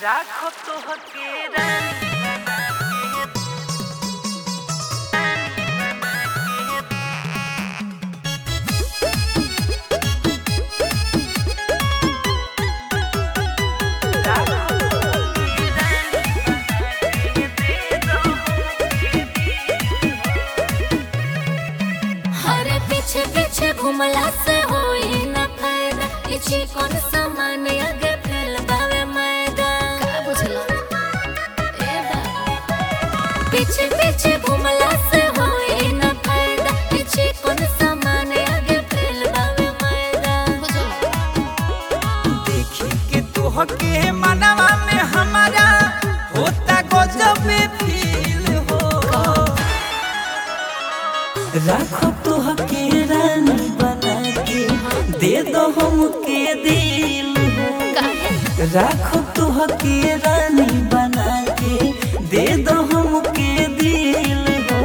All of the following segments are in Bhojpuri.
राखो तोहके रानी बना हरे पीछे पीछे घुमला से होई न फायदा इची कौन सामान आगे फैल बावे मैदा का बुझला ए बा पीछे पीछे घुमला से होई न फायदा इची कौन सामान आगे फैल बावे मैदा बुझला देखी के तोहके मनवा में हमारा होता गजब फील हो राखो तोहके रानी बना के दे दो हमके दिल हो राखो तोहके रानी बना के दे दो हमके दिल हो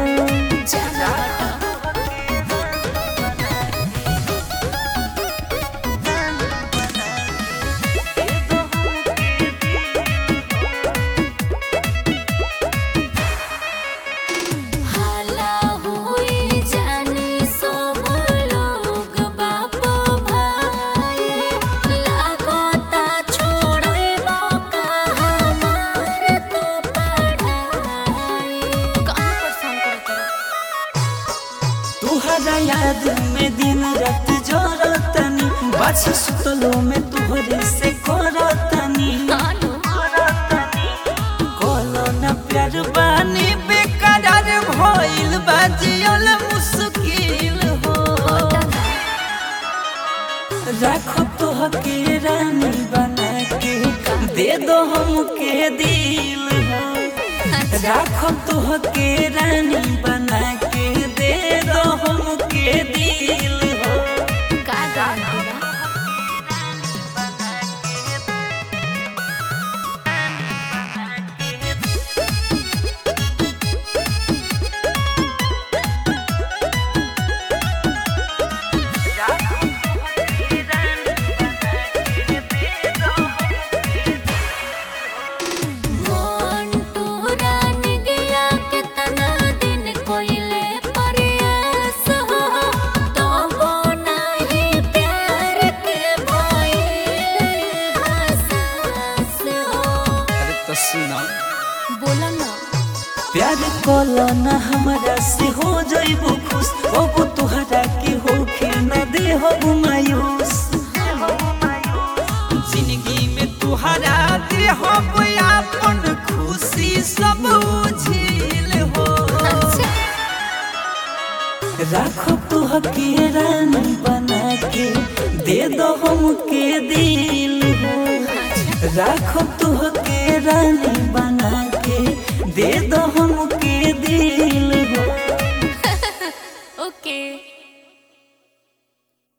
हाला हुई जानी सब लोग बापो भाई लागता छोड़े बाका हमार तो पढ़ाई कहाँ परेशान करता तुहरा याद में दिन रात जोरतनी बाछी सुतलो में तुहरे से करतनी नानू कोलो न प्यार बानी बेकरार भइल बाजियल मुश्किल हो राखो तोहके रानी बना के दे दो हमके दिल हो राखो तोहके रानी बना के दे दो हमके दिल हो का गाना मोंटू रानी गया कितना दिन कोइले प्रयास हो तो वो नहीं प्यार के भइले हसास हो अरे तो सुना बोला ना प्यार कोलो न हमरा से हो जाइबो खुश अब तुहरा के होके न दे हो मायूस जिंदगी में तुहरा दे हो अपन खुशी सब झील हो राखो तोहके रानी बना के दे दो हमके दिल हो राखो तोहके रानी बना के दे दो हमके दिल